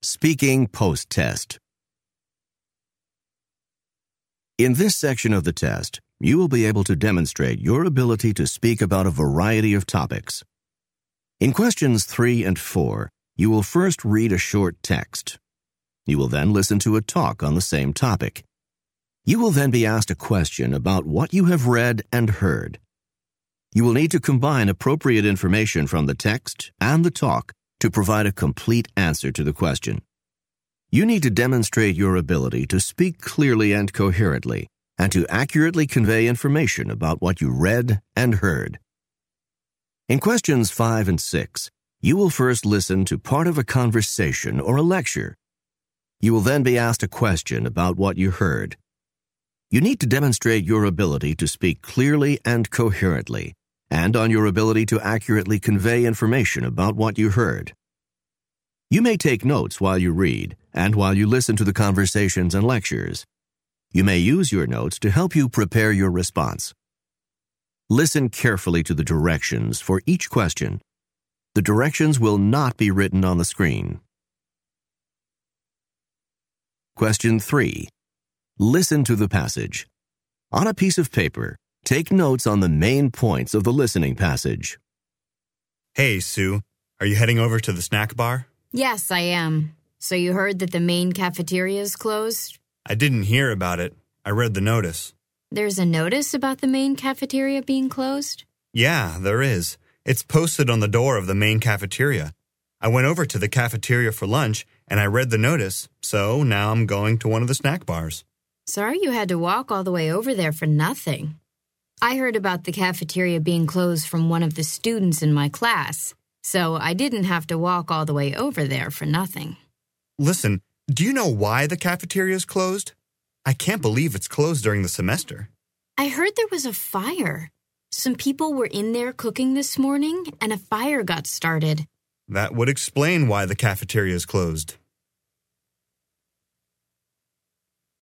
Speaking Post-Test. In this section of the test, you will be able to demonstrate your ability to speak about a variety of topics. In questions 3 and 4, you will first read a short text. You will then listen to a talk on the same topic. You will then be asked a question about what you have read and heard. You will need to combine appropriate information from the text and the talk to provide a complete answer to the question. You need to demonstrate your ability to speak clearly and coherently, and to accurately convey information about what you read and heard. In questions 5 and 6, you will first listen to part of a conversation or a lecture. You will then be asked a question about what you heard. You need to demonstrate your ability to speak clearly and coherently, and on your ability to accurately convey information about what you heard. You may take notes while you read and while you listen to the conversations and lectures. You may use your notes to help you prepare your response. Listen carefully to the directions for each question. The directions will not be written on the screen. Question 3. Listen to the passage. On a piece of paper, take notes on the main points of the listening passage. Hey, Sue, are you heading over to the snack bar? Yes, I am. So you heard that the main cafeteria is closed? I didn't hear about it. I read the notice. There's a notice about the main cafeteria being closed? Yeah, there is. It's posted on the door of the main cafeteria. I went over to the cafeteria for lunch, and I read the notice, so now I'm going to one of the snack bars. Sorry you had to walk all the way over there for nothing. I heard about the cafeteria being closed from one of the students in my class, so I didn't have to walk all the way over there for nothing. Listen, do you know why the cafeteria is closed? I can't believe it's closed during the semester. I heard there was a fire. Some people were in there cooking this morning, and a fire got started. That would explain why the cafeteria is closed.